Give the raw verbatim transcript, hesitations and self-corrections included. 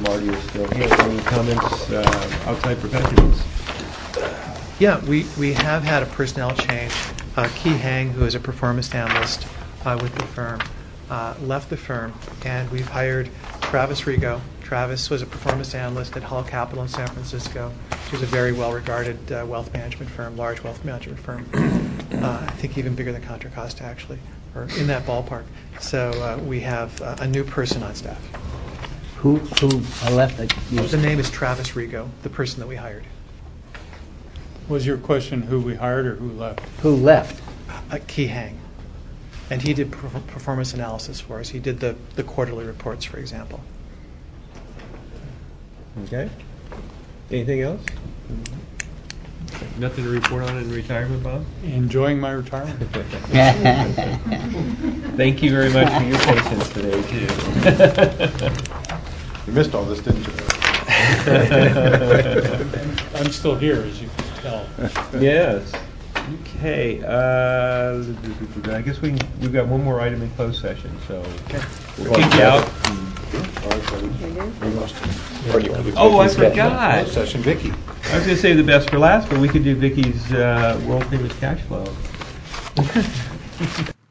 Marty is still here. Any comments, uh, outside professionals? Yeah, we, we have had a personnel change. Uh, Key Hang, who is a performance analyst uh, with the firm, uh, left the firm, and we've hired Travis Rigo. Travis was a performance analyst at Hull Capital in San Francisco, which is a very well-regarded uh, wealth management firm, large wealth management firm. Uh, I think even bigger than Contra Costa, actually, or in that ballpark. So uh, we have uh, a new person on staff. Who, who left? I- you- The name is Travis Rigo, the person that we hired. Was your question who we hired or who left? Who left? Uh, Key Hang. And he did per- performance analysis for us. He did the, the quarterly reports, for example. Okay. Anything else? Nothing to report on in retirement, Bob? Enjoying my retirement. Thank you very much for your patience today, too. You missed all this, didn't you? I'm still here, as you can tell. Yes. Okay. Uh, I guess we can, we've got one more item in closed session, so we'll kick you out. Oh, I forgot. Closed session, Vicky. I was going to save the best for last, but we could do Vicky's uh, world famous cash flow.